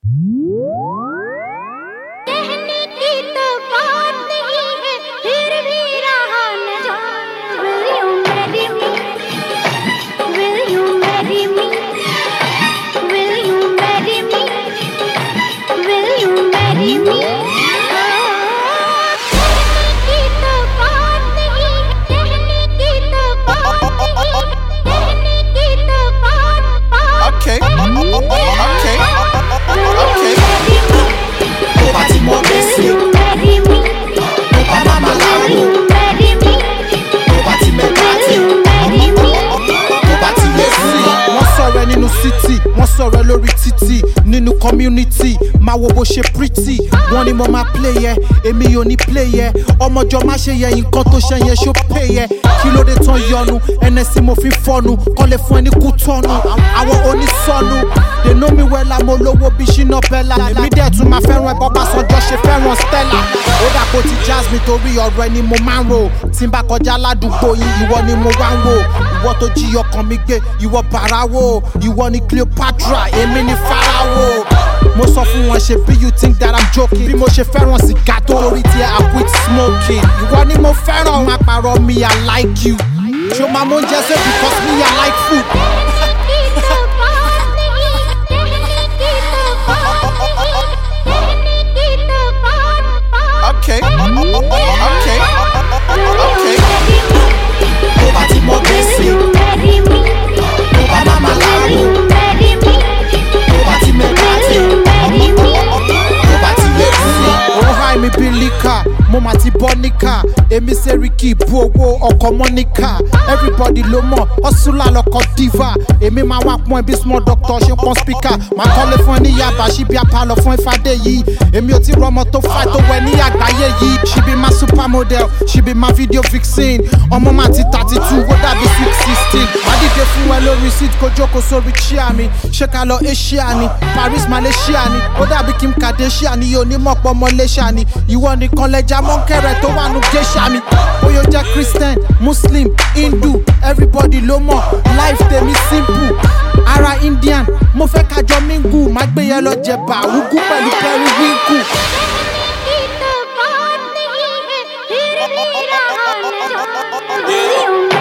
कहने की तो बात नहीं है, फिर भी रहा न जाने। Will you marry me? Will you marry me? Will you marry me? Will you marry me? कहने की तो बात नहीं है, कहने की तो बात नहीं है, कहने की तो बात। Okay. Nínú city, wọ́n sọ̀rọ̀ lórí títì, nínú community, máa wo bó ṣe pretty. Wọ́n ní mo máa play yẹ, èmi ò ní play yẹ. Ọmọjọ́ má ṣe yẹ nǹkan tó ṣe yẹn ṣó pay yẹ. Kí ló dé tán yọnu, ẹnẹsí mo fi fọ́nu, kọ́lé fún ẹni kú tọ́nu. Àwọn onísọnù, they know me well, àmọ́ olówó bí Shina Bella. Èmi dẹ̀ tún máa fẹ́ràn ẹ̀ bọ́bá Sanjọ́ ṣe fẹ́ràn Stella. Ó dàpọ̀ ti jazz mi torí ọ̀rọ̀ ẹni mo máa ń rò. Tí n bá kọjá ládùúgbò yín, ìwọ ni mo wá ń wò. Ìwọ tó jí ọkàn mi gbé, ìwọ bàràwò. Ìwọ ni Cleopatra, èmi ni Pharaoh. Mo sọ fún wọn ṣe bí you think that I'm joking. Bí mo ṣe fẹ́ràn sìgá tó torí tí I quit smoking. Ìwọ ni mo fẹ́ràn, má parọ́ mi, I like you. Ṣo máa mọ oúnjẹ ṣe because me I like food. Okay. Tó bá ti mọ gbèsè, tó bá má má láàrú. Tó bá ti mẹ́ta tó bá ti lè sí. Ó háì mi bí líkà, mo máa ti bọ́ níkà. Èmi Seriki bu owó ọkọ̀ Monica. Everybody ló mọ̀, Hustler lọkọ̀ diva. Èmi máa wá pọ́n ẹbí small doctor ṣe ń pọ́n speaker. Màá kọ́lé fún ẹ ní Yaba, ṣí bí apalọ̀ fún Ifádé yìí. Èmi ò tí rọmọ tó fà tó wẹ̀ ní àgbáyé yìí. She be my supermodel, she be my video vixen. Ọmọ máa ti 32, ó dàbí 616. Màá dìde fún ẹ lórí seat kó jókòó sórí chair mi. Ṣé ká lọ Asia ni, Paris Malaysia ni. Ó dàbí Kim Kardashian ni, yóò ní mọ̀pọ̀ Malaysia ni. Ìwọ nìkan lẹja mọ́kẹ́rẹ́ tó wà nù géṣà mi. Bóyá ó jẹ́ Christian, Muslim, Hindu, everybody ló mọ̀. Life tèmi simple. Ara Indian, mo fẹ́ kájọ mingu. Má gbé yẹn lọ jẹ̀bà, ugu pẹ̀lú periwinkle. कहने की तो बात नहीं है, फिर भी रहा न जाने।